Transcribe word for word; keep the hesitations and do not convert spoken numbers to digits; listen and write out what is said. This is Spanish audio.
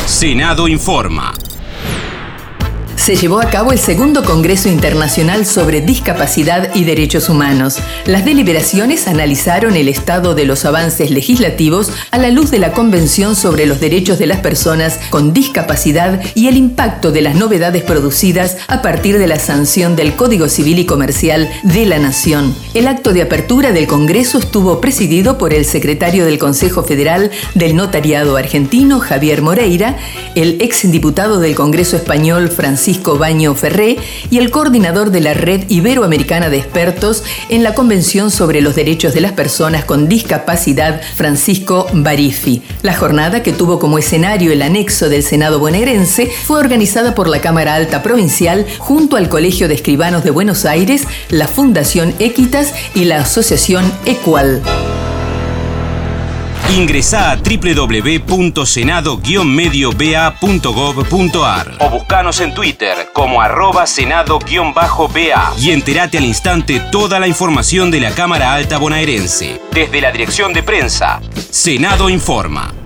Senado Informa. Se llevó a cabo el segundo Congreso Internacional sobre Discapacidad y Derechos Humanos. Las deliberaciones analizaron el estado de los avances legislativos a la luz de la Convención sobre los Derechos de las Personas con Discapacidad y el impacto de las novedades producidas a partir de la sanción del Código Civil y Comercial de la Nación. El acto de apertura del Congreso estuvo presidido por el secretario del Consejo Federal del Notariado Argentino, Javier Moreira, el exdiputado del Congreso Español, Francisco Baño Ferré, y el coordinador de la Red Iberoamericana de Expertos en la Convención sobre los Derechos de las Personas con Discapacidad, Francisco Barifi. La jornada, que tuvo como escenario el anexo del Senado bonaerense, fue organizada por la Cámara Alta Provincial junto al Colegio de Escribanos de Buenos Aires, la Fundación Equitas y la Asociación Equal. Ingresá a doble u doble u doble u punto senado guion medio b a punto gov punto a r o buscanos en Twitter como arroba senado-ba y entérate al instante toda la información de la Cámara Alta bonaerense. Desde la Dirección de Prensa, Senado Informa.